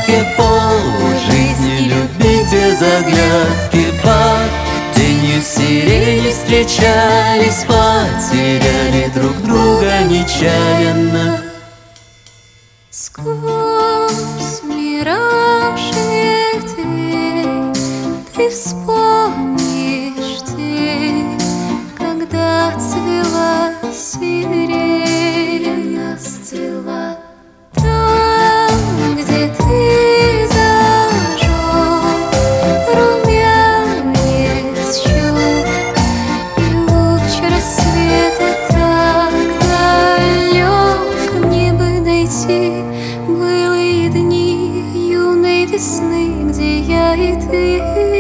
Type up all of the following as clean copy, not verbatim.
тетрадке полжизни любить без оглядки. Под тенью сирени встречались, потеряли друг друга нечаянно. Сквозь мираж ветвей ты вспомнишь день, когда цвела сирень, расцвела. Там, где ты зажег румянец щек, и луч рассвета так далек. Мне бы дойти былые дни юной весны, где я и ты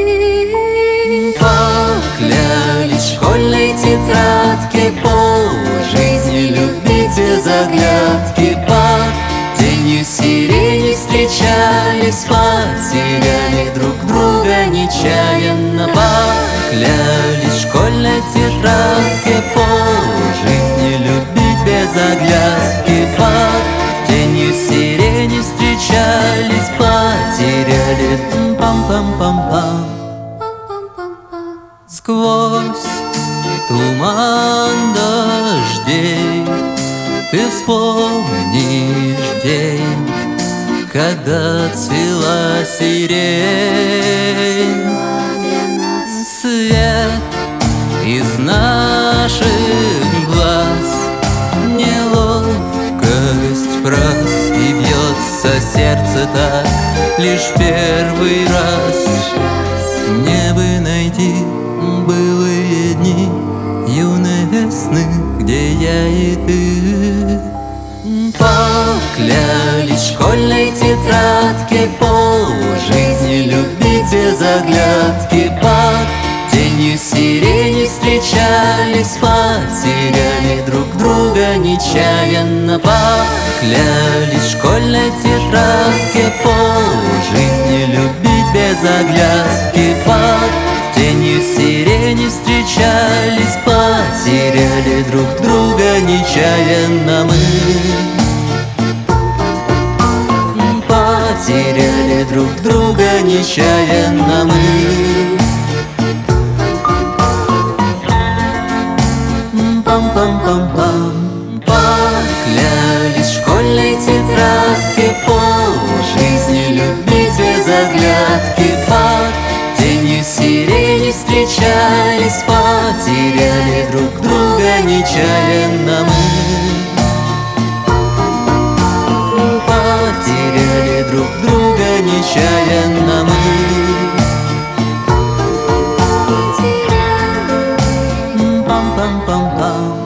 поклялись в школьной тетрадке полжизни любить без оглядки. Под тенью сирени встречались, потеряли друг друга нечаянно. Поклялись в школьной тетрадке полжизни любить без оглядки. Под тенью сирени встречались, потеряли. Пам-пам-пам-пам. Сквозь туман дождей ты вспомнишь день, когда цвела сирень. Свет из наших глаз, неловкость фраз, и бьется сердце так лишь первый раз. Мне бы найти былые дни юной весны, где я и ты поклялись в школьной тетрадке полжизни любить без оглядки. Под тенью сирени встречались, потеряли друг друга нечаянно. Поклялись в школьной тетрадке полжизни любить без оглядки. Под тенью сирени встречались, потеряли друг друга нечаянно. Мы потеряли друг друга нечаянно. Мы пам-пам-пам-пам. Поклялись в школьной тетрадке полжизни любить без оглядки. Под тенью сирени встречались, потеряли друг друга нечаянно. Мы потеряли друг друга нечаянно. Мы пам-пам-пам-пам.